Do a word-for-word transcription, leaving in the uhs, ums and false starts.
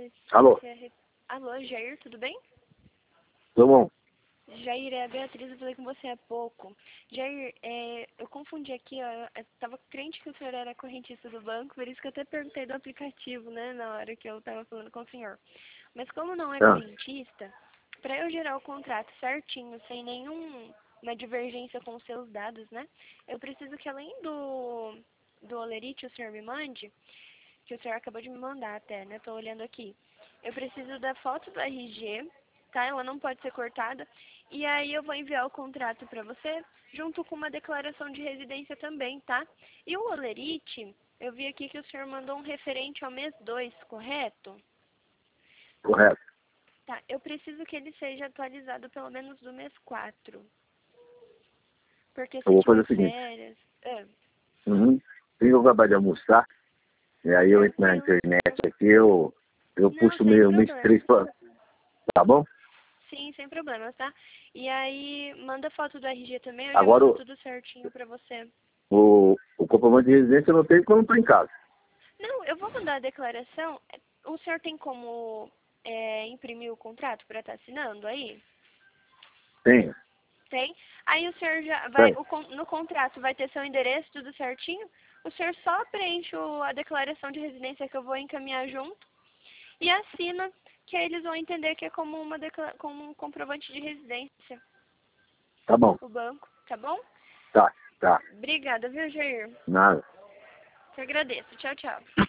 ver se Alô? você é... re- Alô, Jair, tudo bem? Tô bom. Jair, é a Beatriz, eu falei com você há pouco. Jair, é, eu confundi aqui, ó, eu tava crente que o senhor era correntista do banco, por isso que eu até perguntei do aplicativo, né, na hora que eu tava falando com o senhor. Mas como não é Ah, correntista, para eu gerar o contrato certinho, sem nenhuma divergência com os seus dados, né, eu preciso que além do, do Olerite o senhor me mande, que o senhor acabou de me mandar até, né, tô olhando aqui. Eu preciso da foto do R G, tá? Ela não pode ser cortada. E aí eu vou enviar o contrato para você, junto com uma declaração de residência também, tá? E o Olerite, eu vi aqui que o senhor mandou um referente ao mês dois, correto? correto. Tá, eu preciso que ele seja atualizado pelo menos do mês quatro. Porque Eu se vou fazer tiver o seguinte. férias... Ah, Uhum. Eu vou acabar de almoçar, e aí eu entro na tranquilo. internet aqui, eu, eu Não, puxo sem meu mês três problema. pra... Tá bom? Sim, sem problemas, tá? E aí, manda foto do R G também, eu já Agora mando o, tudo certinho pra você. o, o comprovante de residência eu não tenho quando eu tô em casa. Não, eu vou mandar a declaração. O senhor tem como é, imprimir o contrato para estar assinando aí? Tenho. Tem? Aí o senhor já vai, Tenho. o, con- no contrato vai ter seu endereço, tudo certinho. O senhor só preenche o- a declaração de residência que eu vou encaminhar junto e assina, que aí eles vão entender que é como, uma decla- como um comprovante de residência, Tá bom. o banco, tá bom? Tá, tá. Obrigada, viu, Jair? Nada. Te agradeço. Tchau, tchau.